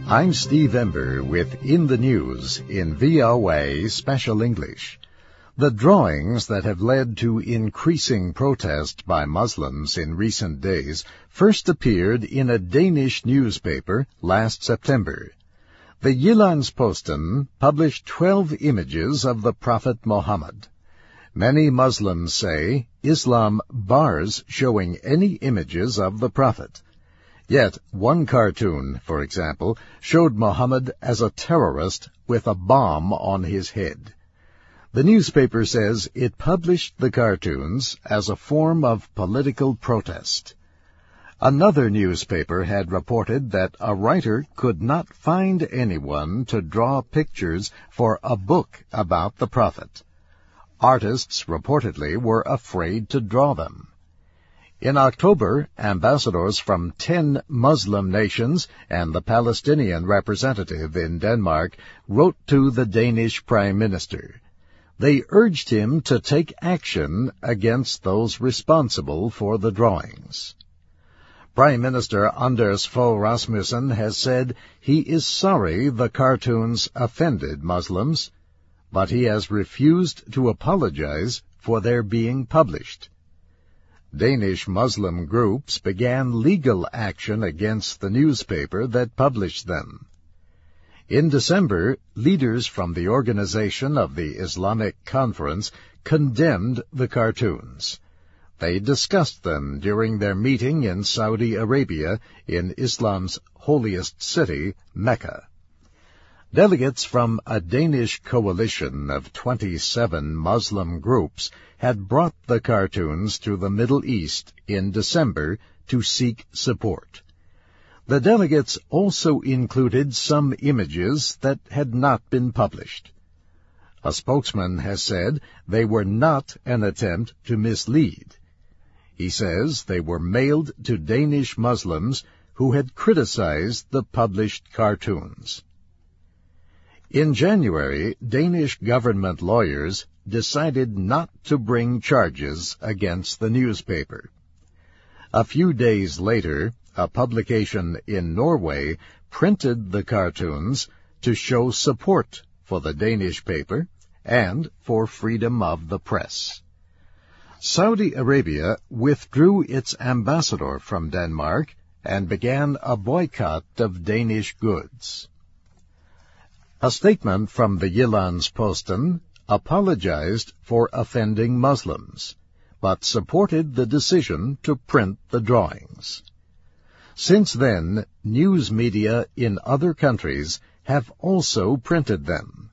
I'm Steve Ember with In the News in VOA Special English. The drawings that have led to increasing protest by Muslims in recent days first appeared in a Danish newspaper last September. The Jyllands-Posten published 12 images of the Prophet Muhammad. Many Muslims say Islam bars showing any images of the Prophet. Yet one cartoon, for example, showed Muhammad as a terrorist with a bomb on his head. The newspaper says it published the cartoons as a form of political protest. Another newspaper had reported that a writer could not find anyone to draw pictures for a book about the Prophet. Artists reportedly were afraid to draw them. In October, ambassadors from 10 Muslim nations and the Palestinian representative in Denmark wrote to the Danish Prime Minister. They urged him to take action against those responsible for the drawings. Prime Minister Anders Fogh Rasmussen has said he is sorry the cartoons offended Muslims, but he has refused to apologize for their being published. Danish Muslim groups began legal action against the newspaper that published them. In December, leaders from the Organization of the Islamic Conference condemned the cartoons. They discussed them during their meeting in Saudi Arabia in Islam's holiest city, Mecca. Delegates from a Danish coalition of 27 Muslim groups had brought the cartoons to the Middle East in December to seek support. The delegates also included some images that had not been published. A spokesman has said they were not an attempt to mislead. He says they were mailed to Danish Muslims who had criticized the published cartoons. In January, Danish government lawyers decided not to bring charges against the newspaper. A few days later, a publication in Norway printed the cartoons to show support for the Danish paper and for freedom of the press. Saudi Arabia withdrew its ambassador from Denmark and began a boycott of Danish goods. A statement from the Jyllands-Posten apologized for offending Muslims, but supported the decision to print the drawings. Since then, news media in other countries have also printed them.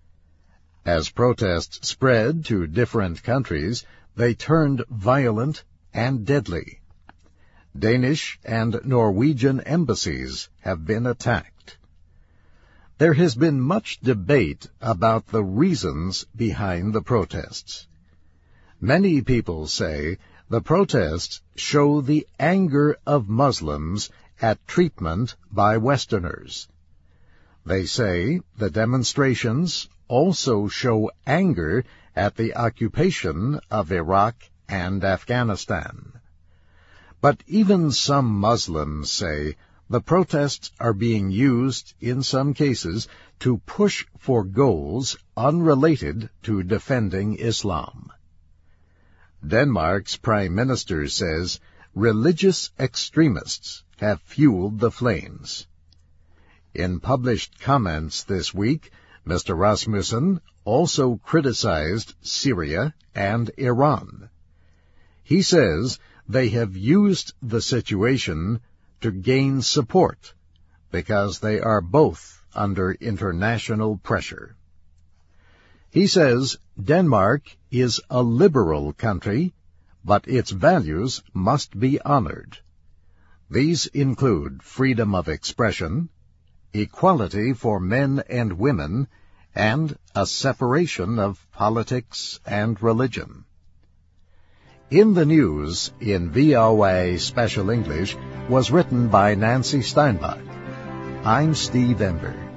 As protests spread to different countries, they turned violent and deadly. Danish and Norwegian embassies have been attacked. There has been much debate about the reasons behind the protests. Many people say the protests show the anger of Muslims at treatment by Westerners. They say the demonstrations also show anger at the occupation of Iraq and Afghanistan. But even some Muslims say the protests are being used, in some cases, to push for goals unrelated to defending Islam. Denmark's Prime Minister says religious extremists have fueled the flames. In published comments this week, Mr. Rasmussen also criticized Syria and Iran. He says they have used the situation to gain support because they are both under international pressure. He says Denmark is a liberal country, but its values must be honored. These include freedom of expression, equality for men and women, and a separation of politics and religion. In the News in VOA Special English was written by Nancy Steinbach. I'm Steve Ember.